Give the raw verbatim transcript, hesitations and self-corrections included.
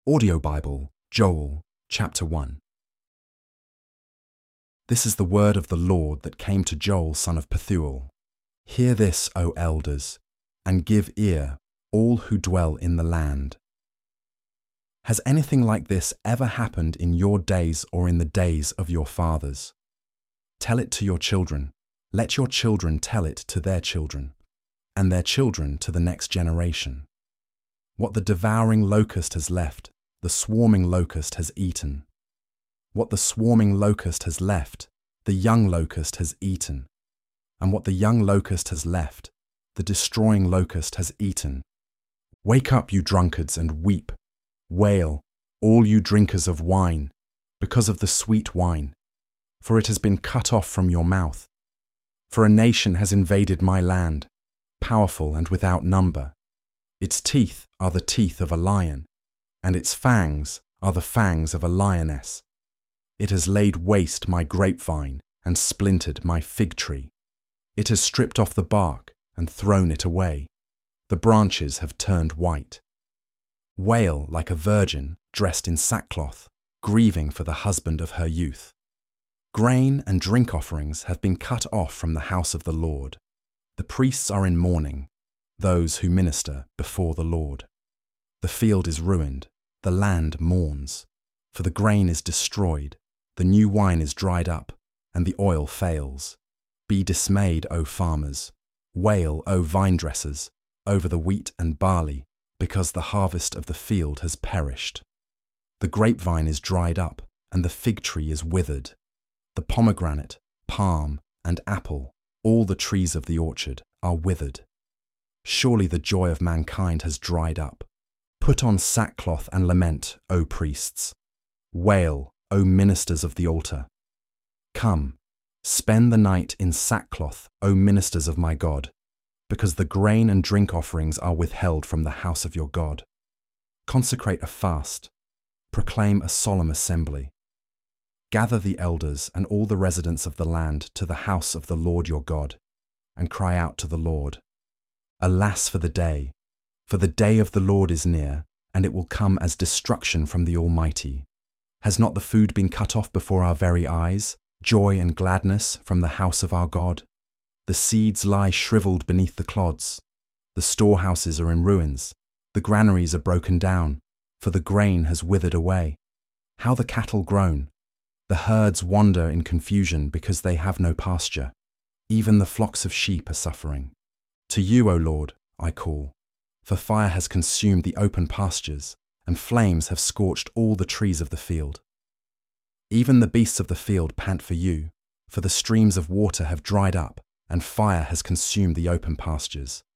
Audio Bible, Joel, chapter one. This is the word of the Lord that came to Joel son of Pethuel. Hear this, O elders, and give ear, all who dwell in the land. Has anything like this ever happened in your days or in the days of your fathers? Tell it to your children. Let your children tell it to their children, and their children to the next generation. What the devouring locust has left, the swarming locust has eaten. What the swarming locust has left, the young locust has eaten. And what the young locust has left, the destroying locust has eaten. Wake up, you drunkards, and weep. Wail, all you drinkers of wine, because of the sweet wine, for it has been cut off from your mouth. For a nation has invaded my land, powerful and without number. Its teeth are the teeth of a lion, and its fangs are the fangs of a lioness. It has laid waste my grapevine and splintered my fig tree. It has stripped off the bark and thrown it away. The branches have turned white. Wail like a virgin dressed in sackcloth, grieving for the husband of her youth. Grain and drink offerings have been cut off from the house of the Lord. The priests are in mourning, those who minister before the Lord. The field is ruined, the land mourns, for the grain is destroyed, the new wine is dried up, and the oil fails. Be dismayed, O farmers, wail, O vine dressers, over the wheat and barley, because the harvest of the field has perished. The grapevine is dried up, and the fig tree is withered. The pomegranate, palm, and apple, all the trees of the orchard, are withered. Surely the joy of mankind has dried up. Put on sackcloth and lament, O priests. Wail, O ministers of the altar. Come, spend the night in sackcloth, O ministers of my God, because the grain and drink offerings are withheld from the house of your God. Consecrate a fast. Proclaim a solemn assembly. Gather the elders and all the residents of the land to the house of the Lord your God, and cry out to the Lord. Alas for the day, for the day of the Lord is near, and it will come as destruction from the Almighty. Has not the food been cut off before our very eyes, joy and gladness from the house of our God? The seeds lie shriveled beneath the clods. The storehouses are in ruins. The granaries are broken down, for the grain has withered away. How the cattle groan! The herds wander in confusion because they have no pasture. Even the flocks of sheep are suffering. To you, O Lord, I call, for fire has consumed the open pastures, and flames have scorched all the trees of the field. Even the beasts of the field pant for you, for the streams of water have dried up, and fire has consumed the open pastures.